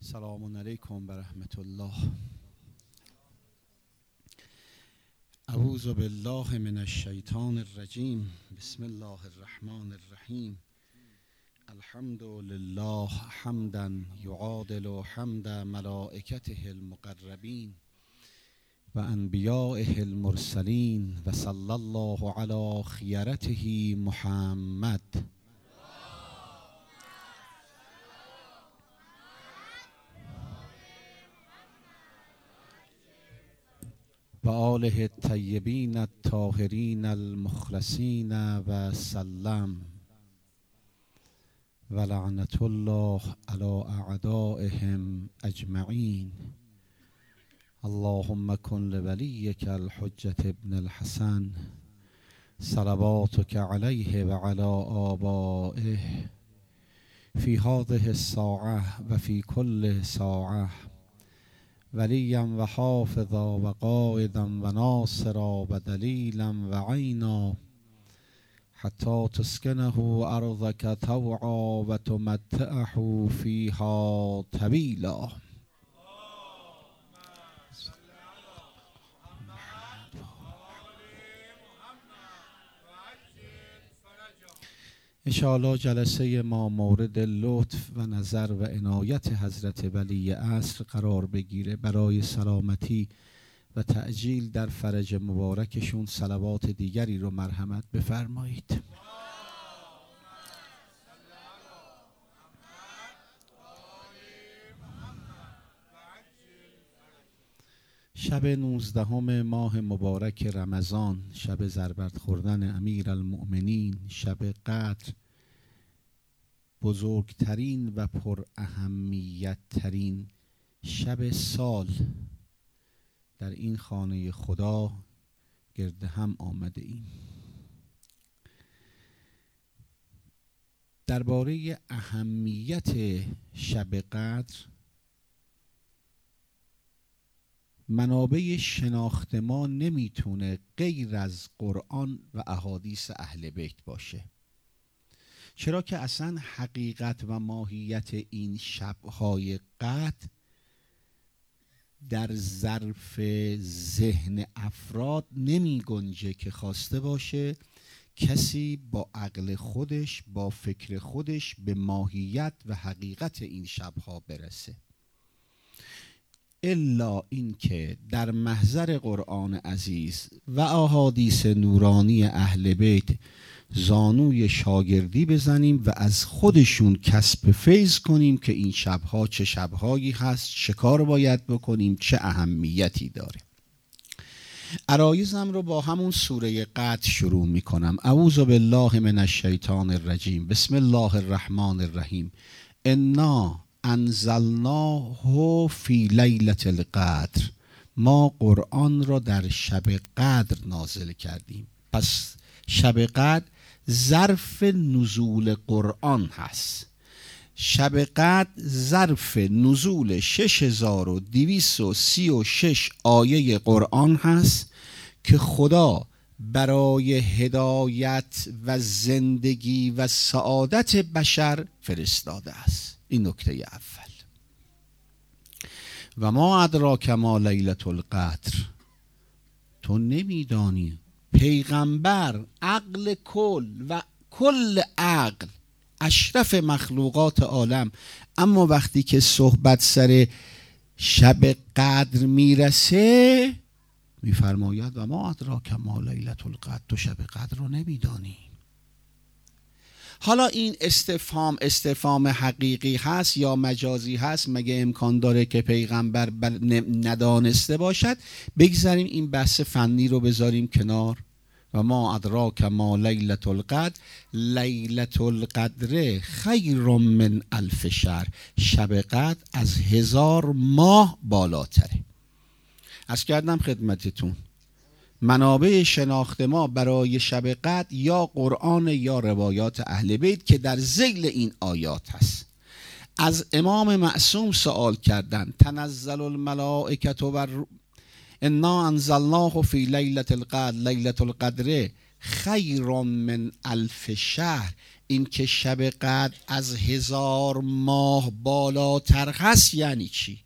سلام علیکم و رحمت الله. اعوذ بالله من الشیطان الرجیم. بسم الله الرحمن الرحیم. الحمد لله حمدا یعادل حمد ملائکته المقربین و انبیائه المرسلین و صلی الله علی خیرته محمد و آله الطیبین الطاهرین المخلصین و سلم و لعنت الله علی اعدائهم اجمعین. اللهم کن لولیک الحجة ابن الحسن صلواتک علیه و علی آبائه فی هذه الساعة و فی کل ساعة ولیا و حافظا و قائدا و ناصرا و دلیلا و عینا حتی تسکنه ارضک طوعا و تمتعه فیها طویلا. انشاءالله جلسه ما مورد لطف و نظر و عنایت حضرت ولی عصر قرار بگیره. برای سلامتی و تعجیل در فرج مبارکشون صلوات دیگری رو مرحمت بفرمایید. شب 19 ماه مبارک رمضان، شب ضربت خوردن امیرالمؤمنین، شب قدر، بزرگترین و پر اهمیت ترین شب سال در این خانه خدا گرد هم آمده ایم. درباره اهمیت شب قدر منابع شناخت ما نمیتونه غیر از قرآن و احادیث اهل بیت باشه، چرا که اصلا حقیقت و ماهیت این شبهای قدر در ظرف ذهن افراد نمی گنجه که خواسته باشه کسی با عقل خودش، با فکر خودش به ماهیت و حقیقت این شبها برسه، الا اینکه در محضر قرآن عزیز و احادیث نورانی اهل بیت زانوی شاگردی بزنیم و از خودشون کسب فیض کنیم که این شبها چه شبهایی هست، چه کار باید بکنیم، چه اهمیتی داره. عرایزم رو با همون سوره قدر شروع میکنم. اعوذ بالله من الشیطان الرجیم. بسم الله الرحمن الرحیم. انا انزلناه فی لیلة القدر. ما قرآن را در شب قدر نازل کردیم. پس شب قدر ظرف نزول قرآن هست. شب قدر ظرف نزول 6236 آیه قرآن هست که خدا برای هدایت و زندگی و سعادت بشر فرستاده است. این نکته اول. و ما ادراک ما لیلة القدر. تو نمیدانی. پیغمبر عقل کل و کل عقل، اشرف مخلوقات عالم، اما وقتی که صحبت سر شب قدر میرسه میفرماید و ما ادراک ما لیلة القدر. تو شب قدر رو نمیدانی. حالا این استفهام حقیقی هست یا مجازی هست؟ مگه امکان داره که پیغمبر ندانسته باشد؟ بگذاریم این بحث فنی رو بذاریم کنار. و ما ادراک ما لیلة القدر. لیلة القدر خیر من الف شهر. شب قدر از 1000 ماه بالاتره. عرض کردم خدمتتون منابع شناخت ما برای شب قدر یا قرآن یا روایات اهل بیت که در ذیل این آیات هست. از امام معصوم سوال کردن تنزل الملائکة و انا انزلناه فی لیلة القدر لیلة القدر خیر من الف شهر. این که شب قدر از 1000 ماه بالاتر هست یعنی چی؟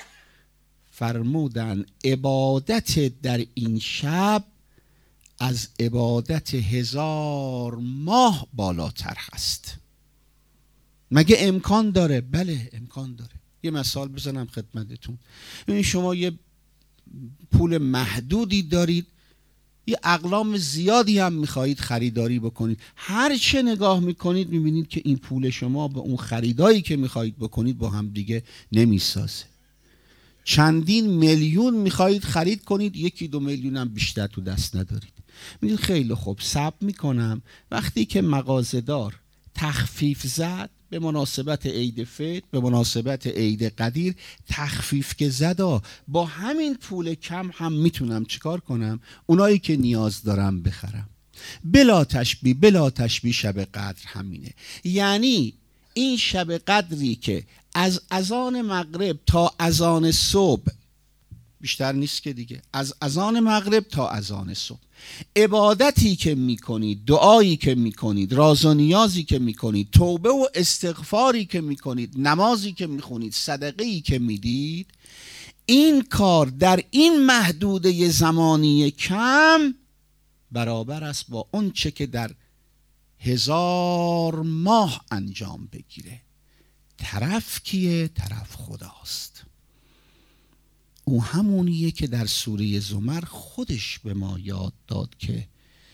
فرمودن عبادت در این شب از عبادت 1000 ماه بالاتر هست. مگه امکان داره؟ بله امکان داره. یه مثال بزنم خدمتتون. این شما یه پول محدودی دارید، یه اقلام زیادی هم میخواهید خریداری بکنید، هر چه نگاه میکنید میبینید که این پول شما به اون خریدایی که میخواهید بکنید با هم دیگه نمیسازه. چندین میلیون میخواهید خرید کنید، 1-2 میلیون هم بیشتر تو دست ندارید. میگید خیلی خوب صبر میکنم وقتی که مغازه‌دار تخفیف زد به مناسبت عید فطر، به مناسبت عید قدیر تخفیف که زدا، با همین پول کم هم میتونم چیکار کنم؟ اونایی که نیاز دارم بخرم. بلا تشبیه شب قدر همینه. یعنی این شب قدری که از اذان مغرب تا اذان صبح، بیشتر نیست که دیگه، از اذان مغرب تا اذان صبح عبادتی که میکنید، دعایی که میکنید، راز و نیازی که میکنید، توبه و استغفاری که میکنید، نمازی که میخونید، صدقه‌ای که میدید، این کار در این محدوده زمانی کم برابر است با اون چه که در 1000 ماه انجام بگیره. طرف کیه؟ طرف خداست. او همونیه که در سوره زمر خودش به ما یاد داد که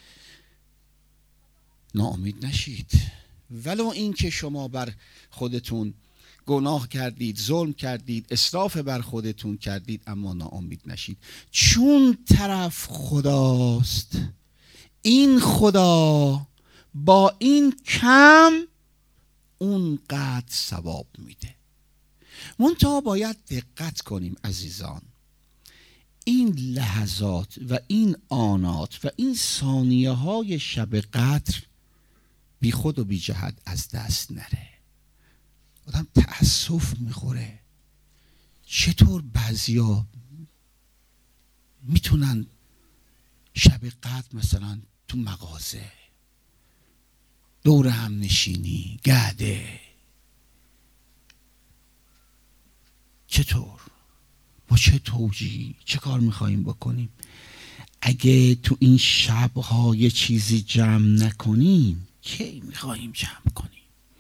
ناامید نشید، ولو این که شما بر خودتون گناه کردید، ظلم کردید، اسراف بر خودتون کردید، اما ناامید نشید، چون طرف خداست. این خدا با این کم اونقدر ثواب میده. منتها باید دقت کنیم عزیزان، این لحظات و این آنات و این ثانیه های شب قدر بی خود و بی جهت از دست نره. آدم تأسف میخوره چطور بعضیا میتونن شب قدر مثلا تو مغازه دور هم نشینی گرده، چطور؟ با چه توجیهی؟ چه کار میخواییم بکنیم؟ اگه تو این شبها یه چیزی جمع نکنیم کی میخواییم جمع کنیم؟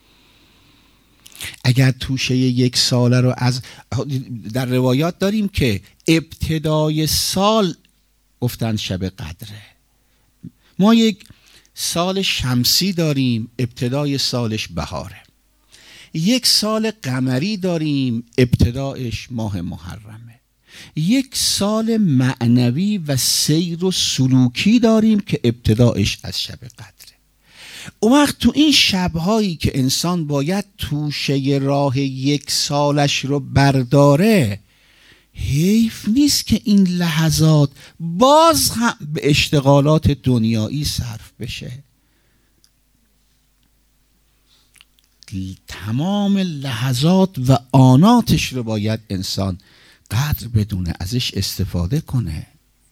اگر توشه 1 ساله رو از در روایات داریم که ابتدای سال گفتن شب قدره. ما یک سال شمسی داریم ابتدای سالش بهاره، یک سال قمری داریم ابتدایش ماه محرمه، یک سال معنوی و سیر و سلوکی داریم که ابتدایش از شب قدره. اون وقت تو این شبهایی که انسان باید توشه راه 1 سالش رو برداره، حیف نیست که این لحظات باز هم به اشتغالات دنیایی صرف بشه. تمام لحظات و آناتش رو باید انسان قدر بدونه، ازش استفاده کنه.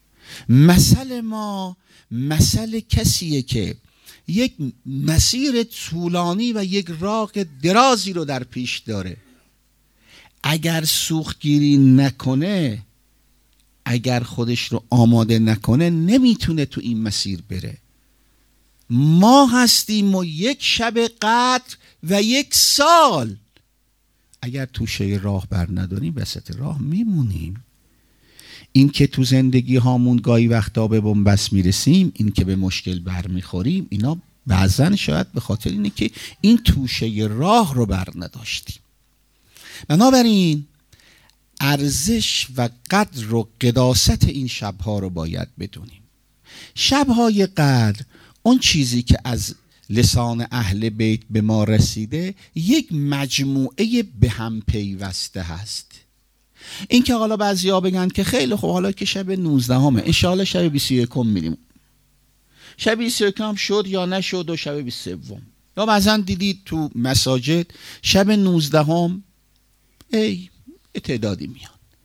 مثل کسیه که یک مسیر طولانی و یک راه درازی رو در پیش داره، اگر سوختگیری نکنه، اگر خودش رو آماده نکنه، نمیتونه تو این مسیر بره. ما هستیم و 1 شب قدر و 1 سال، اگر توشه راه بر نداریم وسط راه میمونیم. این که تو زندگی هامون گاهی وقتا به بنبست میرسیم، این که به مشکل برمیخوریم، اینا بعضن شاید به خاطر اینه که این توشه راه رو بر نداشتیم. بنابراین ارزش و قدر و قداست این شبها رو باید بدونیم. شبهای قدر، اون چیزی که از لسان اهل بیت به ما رسیده، یک مجموعه به هم پیوسته هست. این که حالا بعضیا بگن که خیلی خوب، حالا که شب 19 ان شاءالله شب 21 میریم، شب 21 شد یا نشد و شب 23، یا بعضا دیدید تو مساجد شب 19 ای تعدادی میان،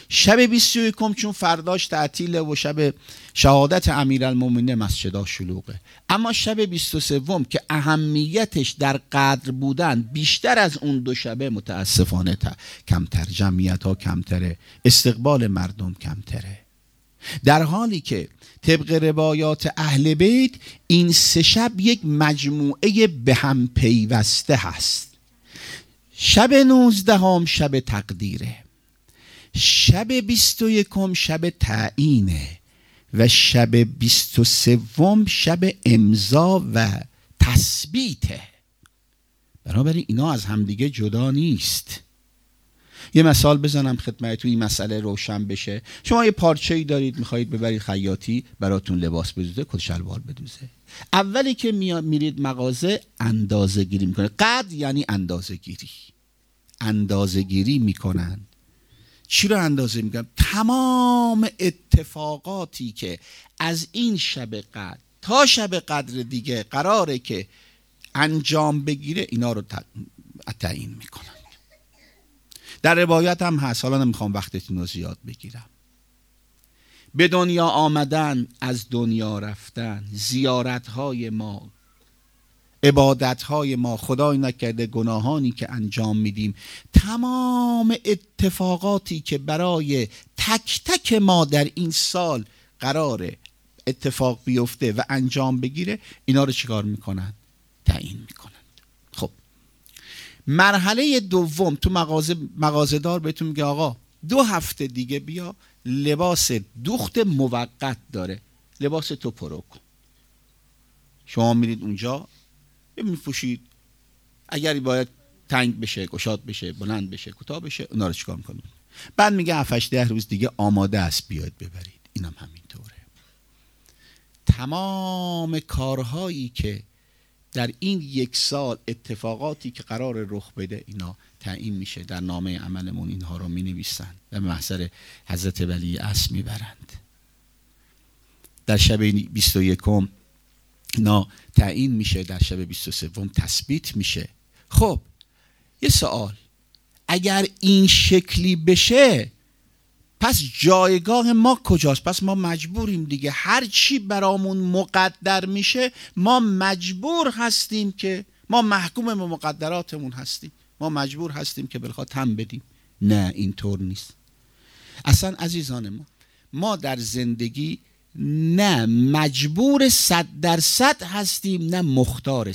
شب 21 چون فرداش تعطیله و شب شهادت امیرالمومنین مسجدا شلوغه، اما شب 23 که اهمیتش در قدر بودن بیشتر از اون دو شبه متاسفانه کمتر، جمعیت ها کمتره، استقبال مردم کمتره، در حالی که طبق روایات اهل بیت این سه شب یک مجموعه به هم پیوسته هست. شب 19 شب تقدیره، شب 21 شب تعیینه و شب 23 شب امضا و تثبیته. بنابراین اینا از همدیگه جدا نیست. یه مثال بزنم خدمتتون این مسئله روشن بشه. شما یه پارچه‌ای دارید میخواهید ببرید خیاطی براتون لباس بدوزه، کت شلوار بدوزه. اولی که میرید مغازه اندازه گیری میکنه. قد یعنی اندازه گیری میکنن. چی رو اندازه میکنن؟ تمام اتفاقاتی که از این شب قدر تا شب قدر دیگه قراره که انجام بگیره اینا رو تعیین میکنن. در روایت هم هست، حالا نمیخوام وقتتون رو زیاد بگیرم. به دنیا آمدن، از دنیا رفتن، زیارتهای ما، عبادتهای ما، خدای نکرده گناهانی که انجام میدیم، تمام اتفاقاتی که برای تک تک ما در این سال قراره اتفاق بیفته و انجام بگیره، اینا رو چیکار میکنن؟ تعیین میکنن. خب مرحله دوم تو مغازه دار بهتون میگه آقا 2 هفته دیگه بیا، لباس دوخت موقت داره، لباس تو پرو کن. شما میرید اونجا میپوشید، اگری باید تنگ بشه، گشاد بشه، بلند بشه، کوتاه بشه، اونا رو چیکار میکنید؟ بعد میگه 7-8 روز دیگه آماده است بیاید ببرید. اینم همینطوره. تمام کارهایی که در این 1 سال اتفاقاتی که قرار رخ بده اینا تعیین میشه. در نامه عملمون اینها رو مینویسن و محضر حضرت ولی عصر میبرند. در شب 21 اینا تعیین میشه، در شب 23 تثبیت میشه. خب یه سوال، اگر این شکلی بشه پس جایگاه ما کجاست؟ پس ما مجبوریم دیگه، هر چی برامون مقدر میشه ما مجبور هستیم که ما محکوم به مقدراتمون هستیم، ما مجبور هستیم که بلخواه تن بدیم. نه اینطور نیست اصلا عزیزان ما در زندگی نه مجبور 100% هستیم نه مختار 100%.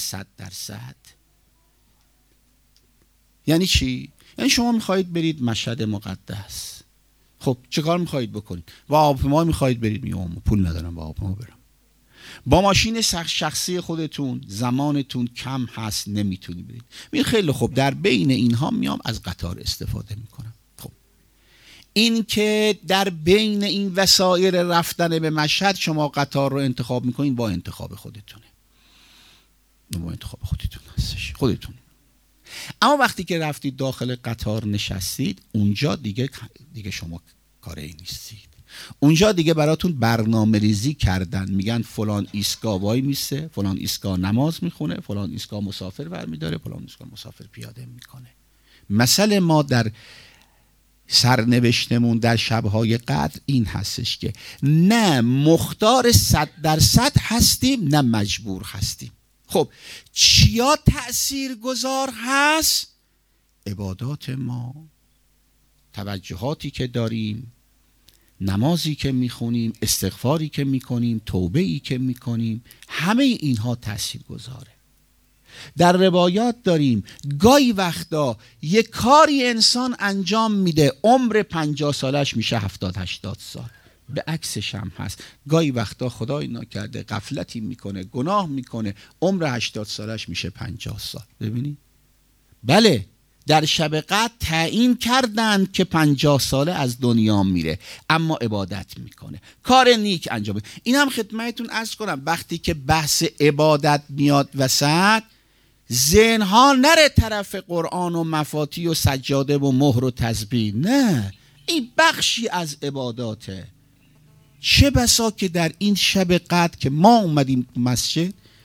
یعنی چی؟ یعنی شما میخواهید برید مشهد مقدس، خب چه کار میخواهید بکنید؟ با هواپیما میخواهید برید؟ میگم پول ندارم با هواپیما برم. با ماشین شخصی خودتون زمانتون کم هست نمیتونی برید. میگه خیلی خوب، در بین اینها میام از قطار استفاده میکنم. خب این که در بین این وسایل رفتن به مشهد شما قطار رو انتخاب میکنید، با انتخاب خودتونه، با انتخاب خودتون هستش، خودتون. اما وقتی که رفتید داخل قطار نشستید، اونجا دیگه شما کاری نیستید. اونجا دیگه براتون برنامه ریزی کردن، میگن فلان ایستگاه وای میسته، فلان ایستگاه نماز میخونه، فلان ایستگاه مسافر برمیداره، فلان ایستگاه مسافر پیاده میکنه. مسئله ما در سرنوشتمون در شبهای قدر این هستش که نه مختار 100% هستیم نه مجبور هستیم. خب چیا تأثیر گذار هست؟ عبادات ما، توجهاتی که داریم، نمازی که میخونیم، استغفاری که میکنیم، توبه‌ای که میکنیم، همه اینها تأثیر گذاره. در روایات داریم گاهی وقتا یک کاری انسان انجام میده عمر 50 سالش میشه 70-80 سال. به عکسش هم هست، گاهی وقتا خدای نکرده غفلتی میکنه، گناه میکنه، عمر 80 سالش میشه 50 سال. ببینید بله در شب قدر تعیین کردند که 50 ساله از دنیا میره اما عبادت میکنه، کار نیک انجام میده. این هم خدمتتون عرض کنم وقتی که بحث عبادت میاد وسط، ذهنها نره طرف قرآن و مفاتی و سجاده و مهر و تسبیح، نه این بخشی از عباداته. چه بسا که در این شب قدر که ما اومدیم مسجد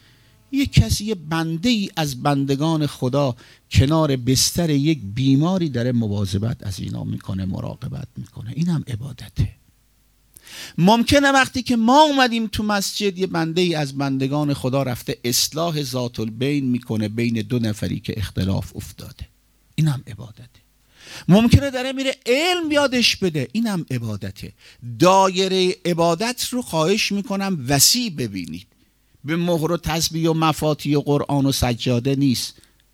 یک کسی، یه بنده ای از بندگان خدا کنار بستر یک بیماری داره مواظبت از اینا میکنه، مراقبت میکنه، این هم عبادته. ممکنه وقتی که ما اومدیم تو مسجد یه بنده ای از بندگان خدا رفته اصلاح ذات البین میکنه بین دو نفری که اختلاف افتاده، این هم عبادته. ممکنه داره میره علم یادش بده، این هم عبادته. دایره عبادت رو خواهش میکنم وسیع ببینید، به مهر و تسبیح و مفاتی و قرآن و سجاده نیست.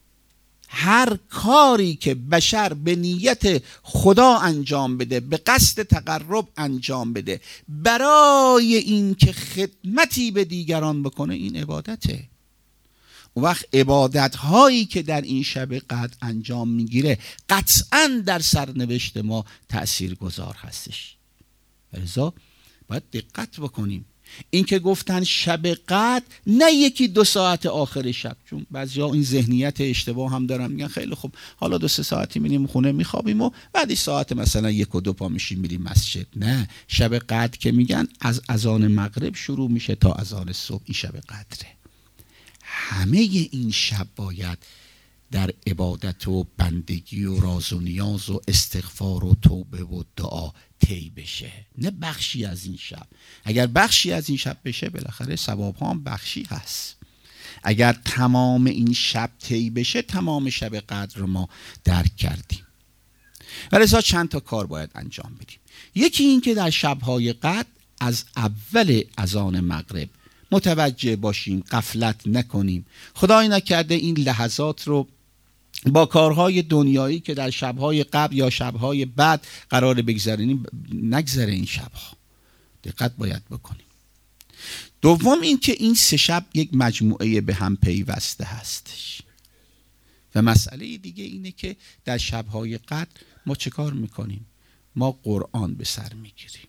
هر کاری که بشر به نیت خدا انجام بده، به قصد تقرب انجام بده، برای این که خدمتی به دیگران بکنه، این عبادته. اون وقت عبادت هایی که در این شب قدر انجام میگیره قطعاً در سرنوشت ما تأثیر گذار هستش. لذا باید دقت بکنیم. این که گفتن شب قدر نه یکی 2 ساعت آخر شب، چون بعضیا این ذهنیت اشتباه هم دارن، میگن خیلی خوب حالا 2-3 ساعتی میریم خونه میخوابیم و بعدی ساعت مثلا 1 و 2 پا میشیم میریم مسجد. نه، شب قدر که میگن از اذان مغرب شروع میشه تا اذان صبح، این شب قدره. همه این شب باید در عبادت و بندگی و راز و نیاز و استغفار و توبه و دعا طی بشه، نه بخشی از این شب. اگر بخشی از این شب بشه بالاخره ثواب ها هم بخشی هست. اگر تمام این شب طی بشه تمام شب قدر رو ما درک کردیم. ولذا چند تا کار باید انجام بدیم. یکی این که در شب‌های قدر از اول اذان مغرب متوجه باشیم، غفلت نکنیم. خدای نکرده این لحظات رو با کارهای دنیایی که در شبهای قبل یا شبهای بعد قرار بگذرونیم نگذره این شبها. دقت باید بکنیم. دوم این که این 3 شب یک مجموعه به هم پیوسته هستش. و مسئله دیگه اینه که در شبهای قدر ما چه کار میکنیم؟ ما قرآن به سر میگیریم.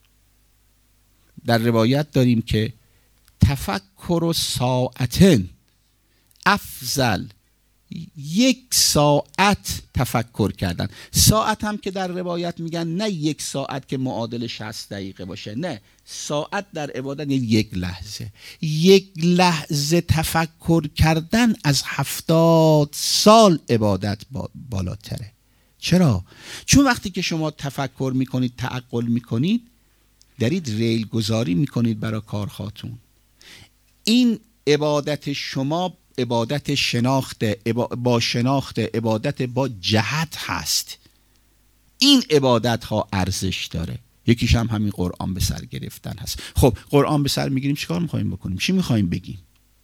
در روایت داریم که تفکر و ساعتن افضل، 1 ساعت تفکر کردن. ساعت هم که در روایت میگن نه 1 ساعت که معادل 60 دقیقه باشه، نه، ساعت در عبادت 1 لحظه. 1 لحظه تفکر کردن از 70 سال عبادت بالاتره. چرا؟ چون وقتی که شما تفکر میکنید، تعقل میکنید، دارید ریل گذاری میکنید برای کارهاتون. این عبادت شما عبادت شناخته، با شناخته، عبادت با جهت هست. این عبادت ها ارزش داره. یکیش هم همین قرآن به سر گرفتن هست. خب قرآن به سر میگیریم، چیکار میخوایم بکنیم؟ چی میخوایم بگیم؟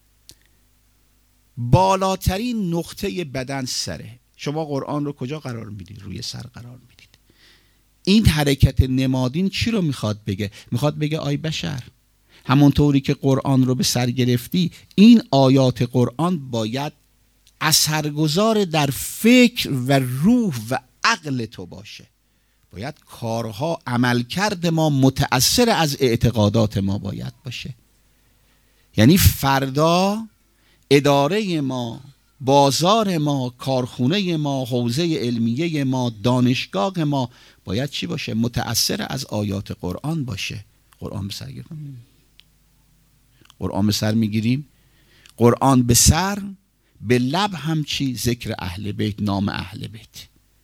بالاترین نقطه بدن سره. شما قرآن رو کجا قرار میدید؟ روی سر قرار میدید. این حرکت نمادین چی رو میخواد بگه؟ میخواد بگه آی بشر، همونطوری که قرآن رو به سر گرفتی، این آیات قرآن باید اثرگذار در فکر و روح و عقل تو باشه. باید کارها، عملکرد ما متأثر از اعتقادات ما باید باشه. یعنی فردا اداره ما، بازار ما، کارخونه ما، حوزه علمیه ما، دانشگاه ما باید چی باشه؟ متأثر از آیات قرآن باشه. قرآن به سر گرفتیم. قرآن به سر میگیریم. قرآن به سر، به لب هم چی؟ ذکر اهل بیت، نام اهل بیت.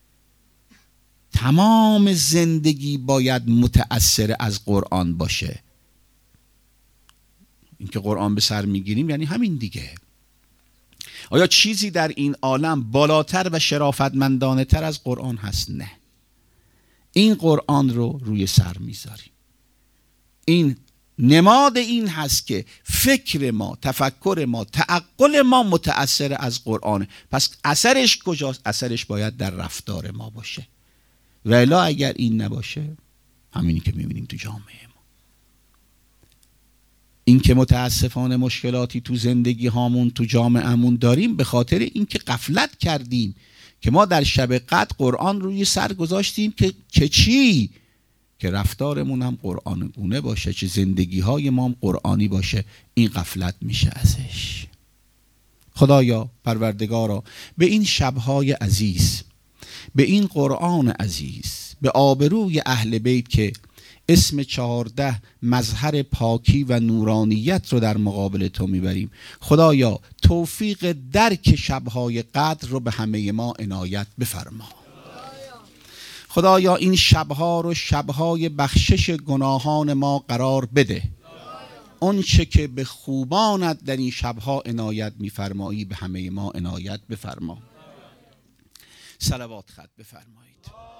تمام زندگی باید متأثر از قرآن باشه. اینکه قرآن به سر میگیریم یعنی همین دیگه. آیا چیزی در این عالم بالاتر و شرافتمندانه تر از قرآن هست؟ نه. این قرآن رو روی سر میذاریم. این نماد این هست که فکر ما، تفکر ما، تعقل ما متأثر از قرآنه. پس اثرش کجاست؟ اثرش باید در رفتار ما باشه. و الا اگر این نباشه، همینی که میبینیم تو جامعه ما. این که متاسفانه مشکلاتی تو زندگی هامون، تو جامعهمون داریم، به خاطر اینکه غفلت کردیم که ما در شب قدر قرآن روی سر گذاشتیم که چی؟ که رفتارمون هم قرآن گونه باشه، چه زندگی های ما هم قرآنی باشه. این غفلت میشه ازش. خدایا پروردگارا، به این شبهای عزیز، به این قرآن عزیز، به آبروی اهل بیت که اسم 14 مظهر پاکی و نورانیت رو در مقابل تو میبریم. خدایا توفیق درک شبهای قدر رو به همه ما عنایت بفرما. خدایا این شبها رو شبهای بخشش گناهان ما قرار بده. اون چه که به خوبانت در این شبها عنایت میفرمایی به همه ما عنایت بفرما. صلوات ختم بفرمایید.